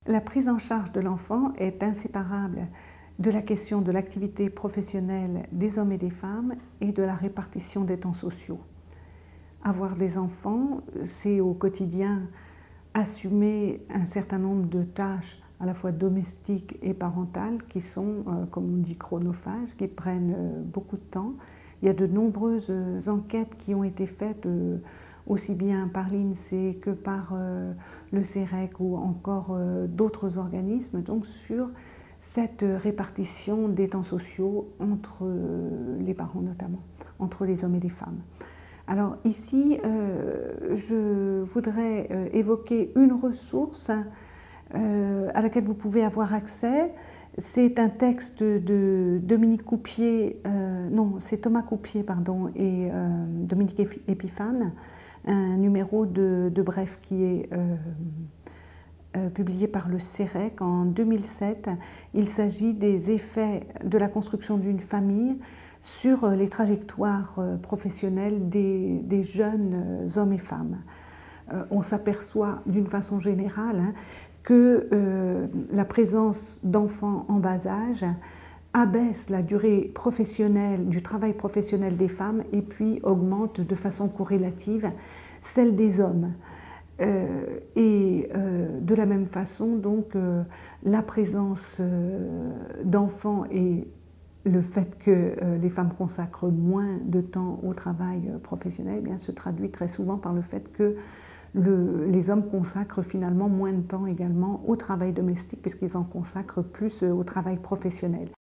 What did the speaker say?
La prise en charge de l'enfant est inséparable de la question de l'activité professionnelle des hommes et des femmes et de la répartition des temps sociaux. Avoir des enfants, c'est au quotidien assumer un certain nombre de tâches à la fois domestiques et parentales qui sont, comme on dit, chronophages, qui prennent beaucoup de temps. Il y a de nombreuses enquêtes qui ont été faites aussi bien par l'INSEE que par le CEREC ou encore d'autres organismes, donc sur cette répartition des temps sociaux entre les parents notamment, entre les hommes et les femmes. Alors ici, je voudrais évoquer une ressource à laquelle vous pouvez avoir accès. C'est un texte de Dominique Coupier, c'est Thomas Coupier, pardon, et Dominique Epiphane, un numéro de Bref qui est publié par le CEREC en 2007. Il s'agit des effets de la construction d'une famille sur les trajectoires professionnelles des jeunes hommes et femmes. On s'aperçoit d'une façon générale que la présence d'enfants en bas âge abaisse la durée professionnelle, du travail professionnel des femmes et puis augmente de façon corrélative celle des hommes. De la même façon, donc, la présence d'enfants et le fait que les femmes consacrent moins de temps au travail professionnel, eh bien, se traduit très souvent par le fait que les hommes consacrent finalement moins de temps également au travail domestique puisqu'ils en consacrent plus au travail professionnel.